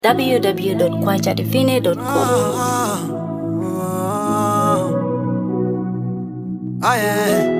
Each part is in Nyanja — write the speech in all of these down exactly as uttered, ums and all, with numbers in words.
w w w dot kwacha divine dot com. Oh yeah.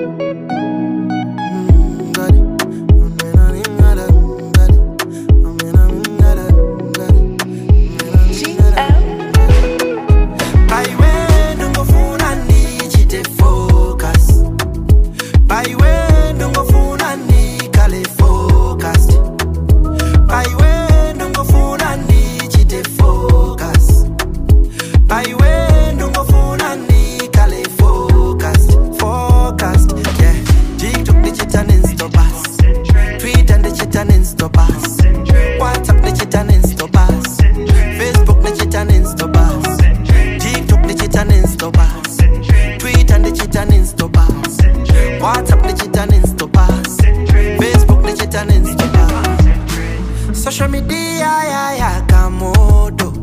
Social media ya ya kamodo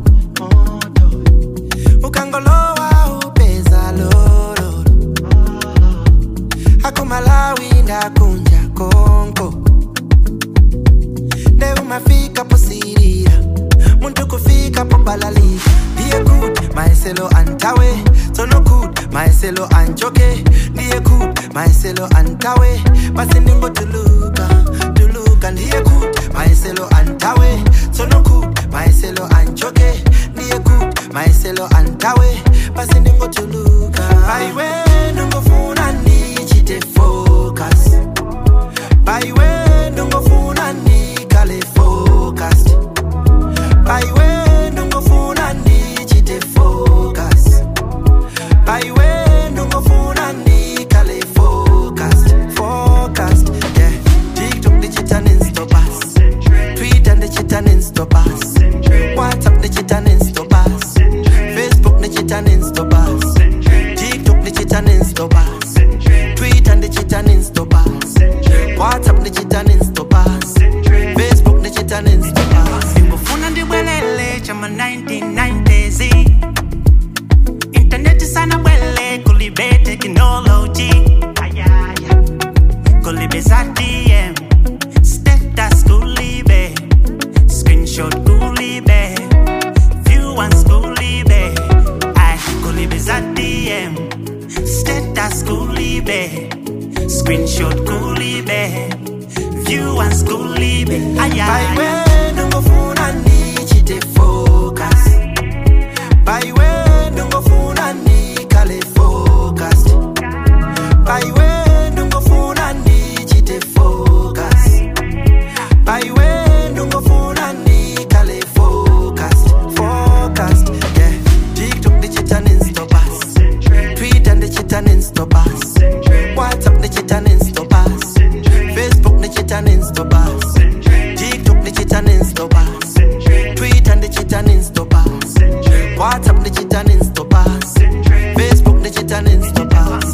ukangolowa upeza lolo akumalawi ndakunja konko de umafika posirira muntu kufika pobalali ndiye good maiselo antawe tono good maiselo anjoke ndiye good maiselo antawe basi ningo tuluka tuluka ndiye good maiselo antawe tono good maiselo anjoke ndiye good maiselo antawe basi ningo tuluka baiwe ndongofuna nichite focus baiwe ndongofuna nikale focus baiwe ndongofuna nichite focus baiwe ndongofuna nikale focus focus yeah TikTok digital instapas Twitter digital instapas WhatsApp digital instapas Facebook digital instapas TikTok digital instapas Twitter digital instapas WhatsApp digital instapas Facebook digital instapas Ngofuna ndibwelele chama nineteen nineties Internet sana bwele kulibe technology ayaya kulibe za D M status kulibe screenshot kulibe view once kulibe ay kulibe za D M status kulibe screenshot kulibe view once kulibe ayaya baiwe ndongofuna nichite focus baiwe ndongofuna nikale focus baiwe ndongofuna nichite focus baiwe ndongofuna nikale focus focus yeah TikTok digital instapas Twitter digital instapas WhatsApp digital instapas Facebook digital instapas TikTok digital instapas Twitter digital instapas WhatsApp digital instapas Facebook digital instapas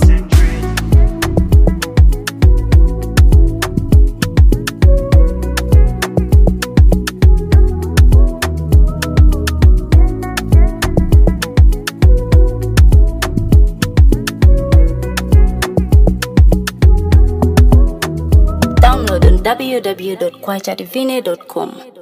Download on w w w dot kwacha divine dot com.